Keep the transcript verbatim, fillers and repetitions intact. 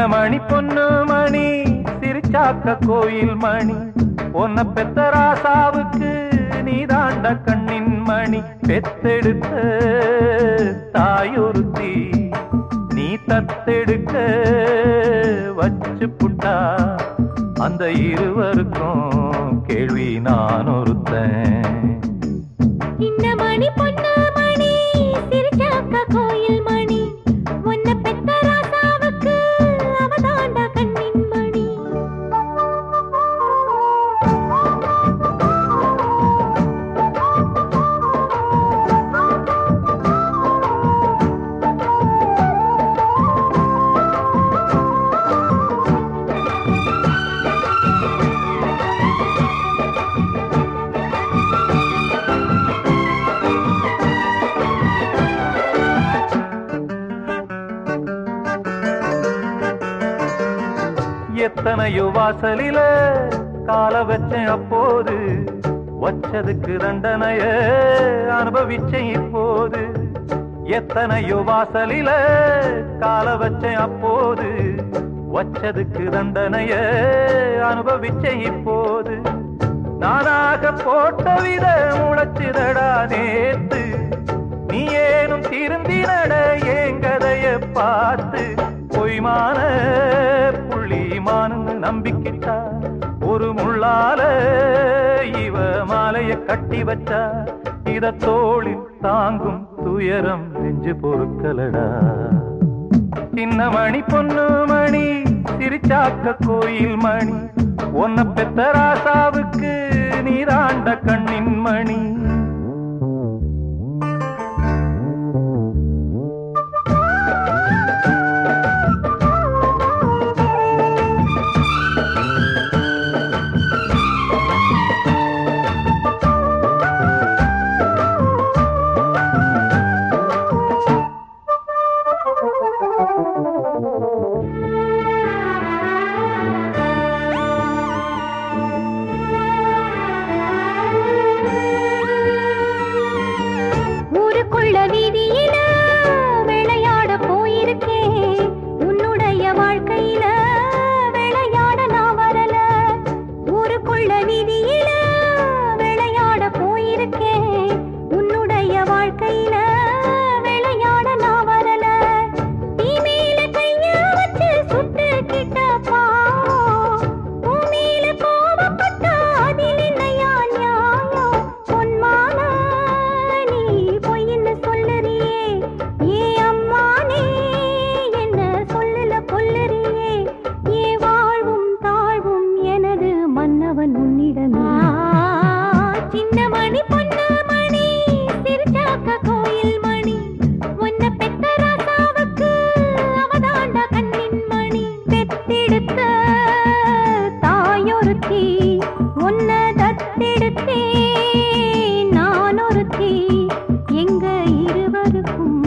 மணி பொண்ணு மணி சிரிச்சாக்க கோயில் மணி உன்னை பெத்த ராசாவுக்கு நீ தாண்ட கண்ணின் மணி பெத்தெடுத்த தாயொருத்தி நீ தத்தெடுக்க வச்சு புட்டா அந்த இருவருக்கும் கேள்வி நான் ஒருத்தன். இந்த மணி பொண்ணு மணி சிரிச்சாக்க கோயில் மணி உன்னை பெத்த ராசாவுக்கு அவதாண்ட கண்ணின் மணி. எத்தனையோ வாசலில கால வச்சேன் அப்போது வச்சதுக்கு தண்டனைய அனுபவிச்சேன் இப்போது. எத்தனையோ வாசலில கால வச்சேன் அப்போது வச்சதுக்கு தண்டனைய அனுபவிச்சேன் இப்போது. நானாக போட்ட வித முளைச்சிதடா நேத்து நீ ஏனும் திருந்தினட ஏங்கதைய பார்த்து பொய்மான புள்ளிமானு நம்பிக்கிட்டா ஒரு முள்ளால இவ மாலைய கட்டி வச்சா இத தோளில் தாங்கும் துயரம் நெஞ்சு பொறுக்கலடா. சின்ன மணி பொண்ணு மணி சிரிச்சாக்க கோயில் மணி உன்னை பெத்த ராசாவுக்கு நீராண்ட கண்ணின் மணி. ஊருக்குள்ள வீதியில விளையாட போயிருக்கேன் உன்னுடைய வாழ்க்கையில விளையாட நான் வரல. ஊருக்குள்ள வீதியில விளையாட போயிருக்கேன் உன்னுடைய வாழ்க்கையில விளையாட நான் வரல. நீ மேல கைய வச்சு சுட்டு கிட்டப்பா உன் மேல கோபப்பட்டா அதில் என்னையா நியாயம். பொன்மான நீ பொய்ன்னு சொல்லுறியே ஏ அம்மானே என்ன சொல்லல கொல்லுறியே. ஏ வாழ்வும் தாழ்வும் எனது மன்னவன் உன்னிடமே. சின்ன மணி பொண்ணு மணி சிரிச்சாக்க கோயில் மணி உன்னை பெத்த ராசாவுக்கு அவதாண்ட கண்ணின் மணி. பெத்தெடுத்த தாயொருத்தி உன்னை தத்தெடுத்தே நான் ஒருத்தி எங்க இருவருக்கும்